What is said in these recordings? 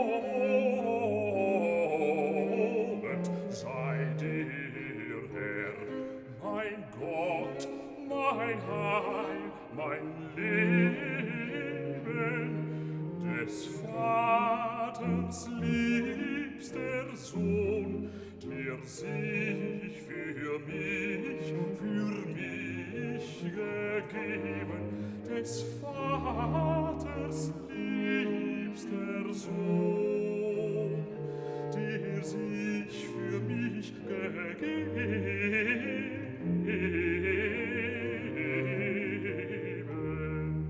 Gelobet sei dir, Herr, mein Gott, mein Heil, mein Leben, des Vaters liebster Sohn, der sich für mich gegeben, des Vaters liebster Sohn, der sich für mich gegeben.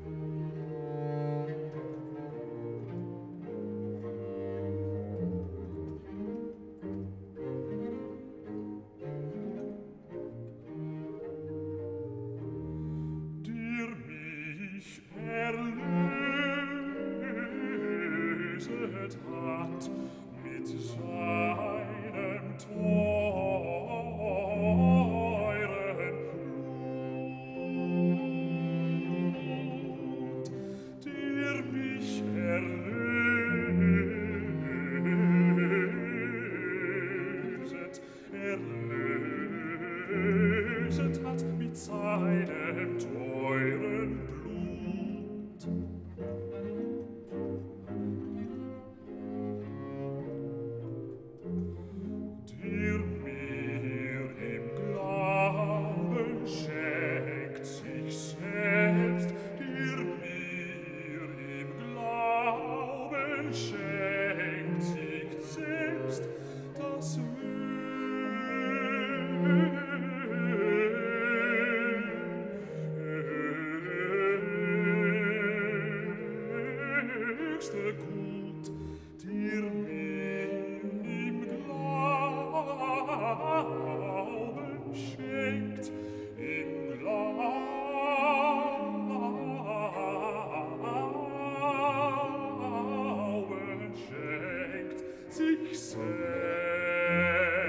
Der mich erlöset hat mit seinem teuren Blut, der mich erlöset hat mit seinem teuren Blut. Der mir im Glauben schenkt sich selbst, der mir im Glauben schenkt sich selbst, das höchste Gut, dir mir im Glauben schenkt, im Glauben schenkt sich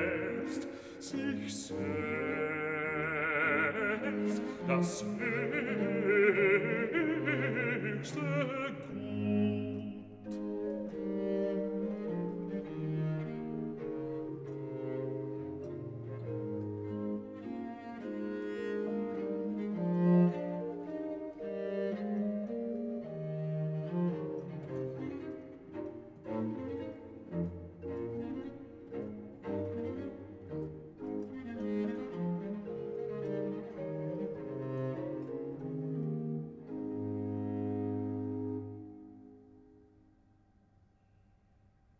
selbst, das